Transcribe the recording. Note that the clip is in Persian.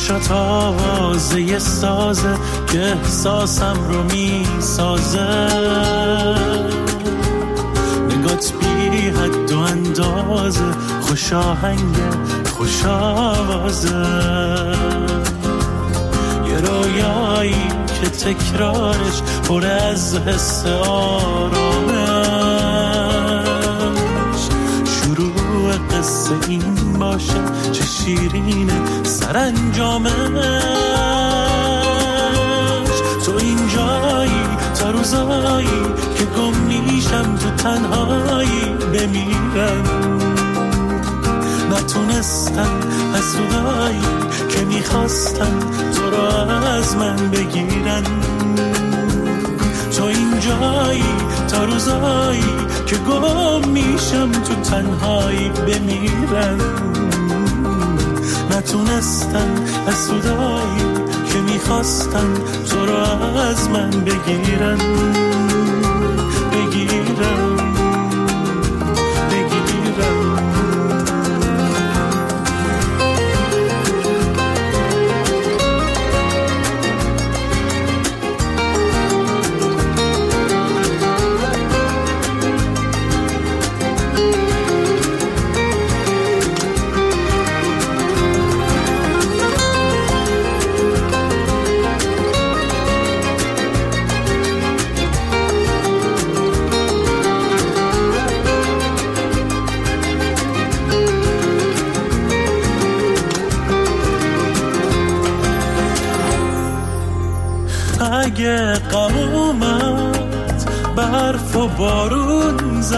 چشات آوازه سازه که احساسم رو می سازه، نگات بی حد و اندازه، خوش آهنگه خوش آوازه، یه رویایی که تکرارش پر از حس آرامش، شروع قصه این باشه چه شیرینه سرانجامش، تو اینجایی تا روزایی که گم میشم تو تنهایی بمیرم، نتونستن حسودایی که میخواستن تو را از من بگیرن، تو اینجایی تا روزایی که گم میشم تو تنهایی بمیرم، نتونستن حسودایی که میخواستن تو را از من بگیرن بگیرن. اگه غم اومد برف و بارون